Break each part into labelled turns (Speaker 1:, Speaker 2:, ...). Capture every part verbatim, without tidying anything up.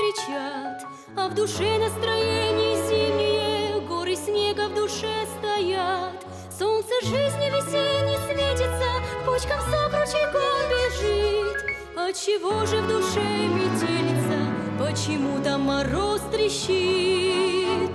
Speaker 1: кричат, а в душе настроение зимнее, горы снега в душе стоят. Солнце жизни весенней светится, к почкам сок ручейком бежит. Отчего же в душе метелица, почему там мороз трещит?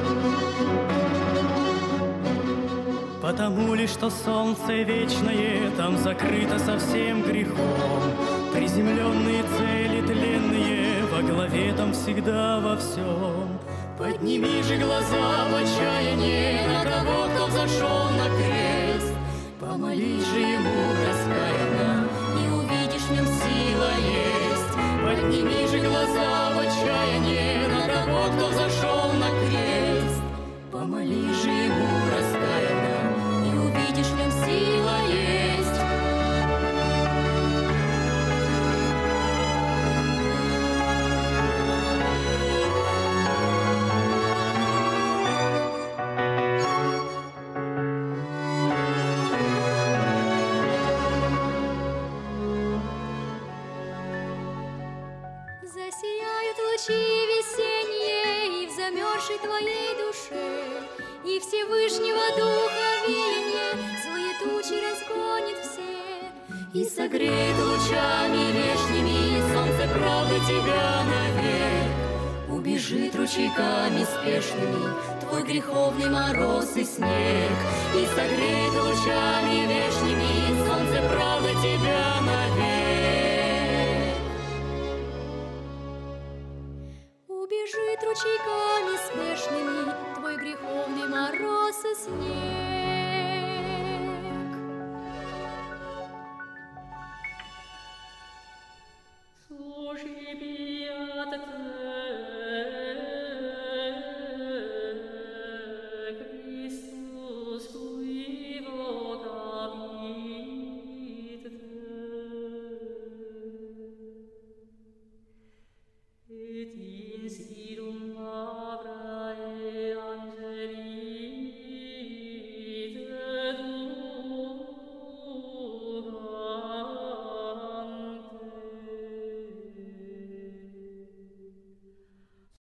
Speaker 2: Потому ли, что солнце вечное там закрыто совсем грехом, приземленные цели тленные во главе там всегда во всем. Подними же глаза в отчаянии на того, кто взошел на крест. Помолись же ему раскаянно, и увидишь в нем сила есть. Подними же глаза в отчаянии на того, кто взошел на крест. Помолись же ему раскаянно, и увидишь в нем сила есть.
Speaker 1: Засияют лучи весенние и в замерзшей твоей душе, и Всевышнего Духа веяние злые тучи разгонит все, и согреет лучами вешними солнце правды тебя навек. Убежит ручейками спешными твой греховный мороз и снег, и согреет лучами вешними солнце правды тебя навек. Убежит ручейками спешными твой греховный мороз и снег.